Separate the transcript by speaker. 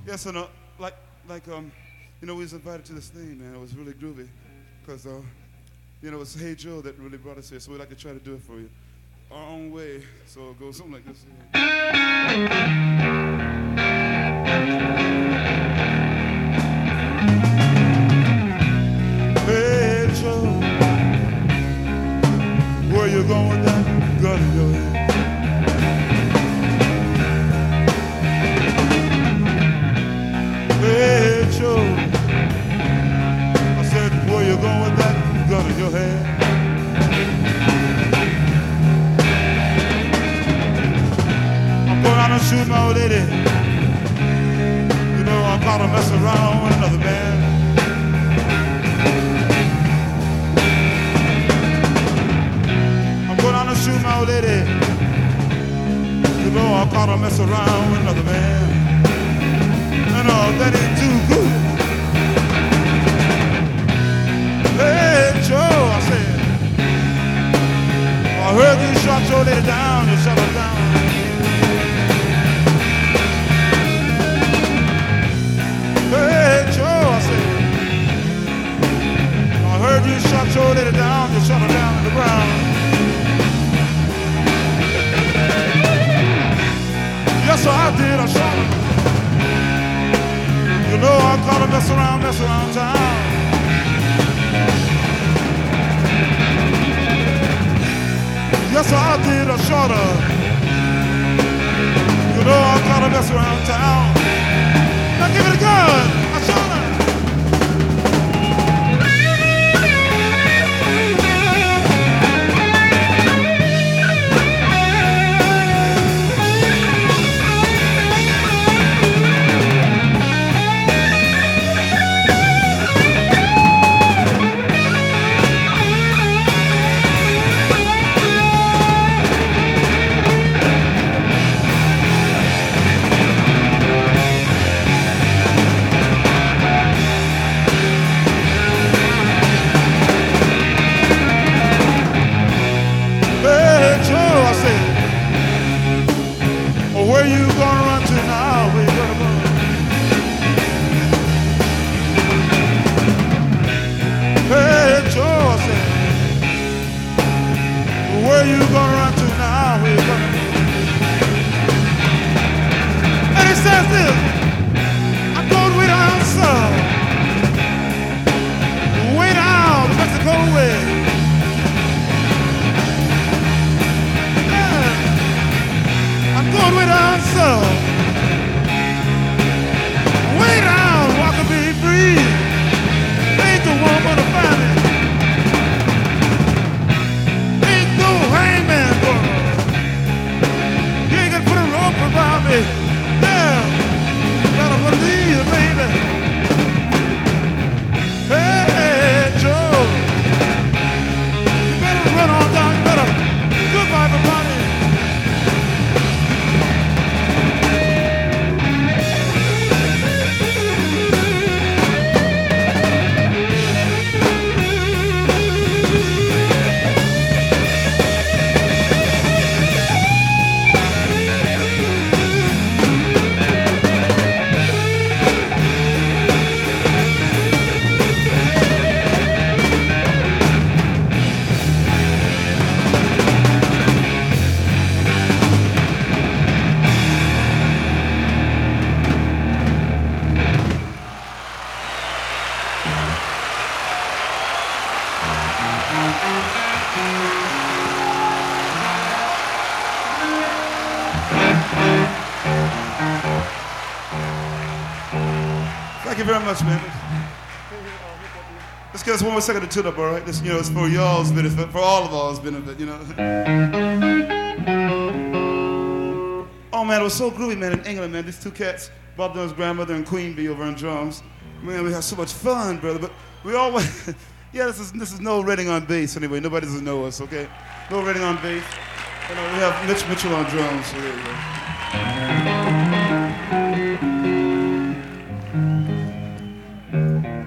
Speaker 1: Yes, and we was invited to this thing, man. It was really groovy, cause it was Hey Joe that really brought us here. So we like to try to do it for you, our own way. So it goes something like this. Hey Joe, where you going with that gun in your head? Hey Joe, I said, where you going with that gun in your hand? I'm going out and shoot my old lady. You know I'm about to mess around with another man. I'm going out and shoot my old lady. You know I'm about to mess around with another man. No, that ain't too good. Hey, Joe, I said, I heard you shot your lady down, you shot her down. Hey, Joe, I said, I heard you shot your lady down, you shot her down in the ground. Yes, sir, I did, I shot her. You know I caught her mess around town. Yes, I did, I shot her. You know I caught her mess around town. Now give it a gun, I shot her. Where you gonna run to now? Where you gonna run? Hey, Joe, I said, where you gonna run to now? Where you gonna run? And he says this, I'm going way down south, way down the Mexico way. Going way down south, way down, walk and be free. Ain't the woman to find me. Ain't no hangman for me. You ain't gonna put a rope around me. Yeah, gotta believe, baby. Hey, Joe, you better run on down. You better goodbye, everybody. Thank you very much, man. Let's get us one more second to tune up, all right? This, it's for y'all's benefit, for all of all's benefit, Oh, man, it was so groovy, man, in England, man. These two cats, Bob Dylan's grandmother and Queen Bee over on drums. Man, we had so much fun, brother, but we always... Yeah, this is no Redding on bass, anyway. Nobody doesn't know us, okay? No Redding on bass. We have Mitch Mitchell on drums, so there you go.